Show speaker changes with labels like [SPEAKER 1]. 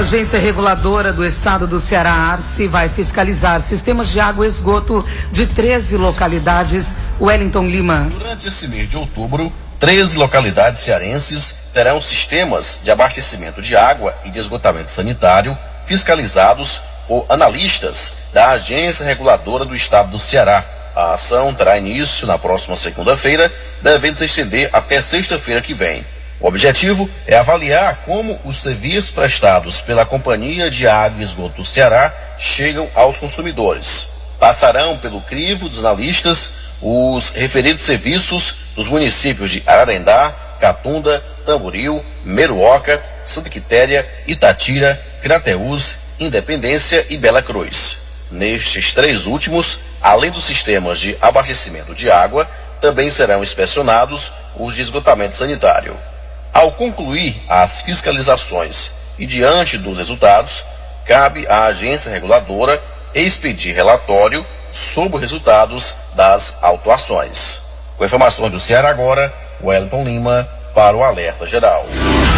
[SPEAKER 1] Agência Reguladora do Estado do Ceará, ARCE, vai fiscalizar sistemas de água e esgoto de 13 localidades. Wellington Lima.
[SPEAKER 2] Durante esse mês de outubro, 13 localidades cearenses terão sistemas de abastecimento de água e de esgotamento sanitário fiscalizados por analistas da Agência Reguladora do Estado do Ceará. A ação terá início na próxima segunda-feira, devendo se estender até sexta-feira que vem. O objetivo é avaliar como os serviços prestados pela Companhia de Água e Esgoto do Ceará chegam aos consumidores. Passarão pelo crivo dos analistas os referidos serviços dos municípios de Ararendá, Catunda, Tamboril, Meruoca, Santa Quitéria, Itatira, Crateús, Independência e Bela Cruz. Nestes três últimos, além dos sistemas de abastecimento de água, também serão inspecionados os de esgotamento sanitário. Ao concluir as fiscalizações e diante dos resultados, cabe à agência reguladora expedir relatório sobre os resultados das autuações. Com informações do Ceará Agora, Wellington Lima para o Alerta Geral.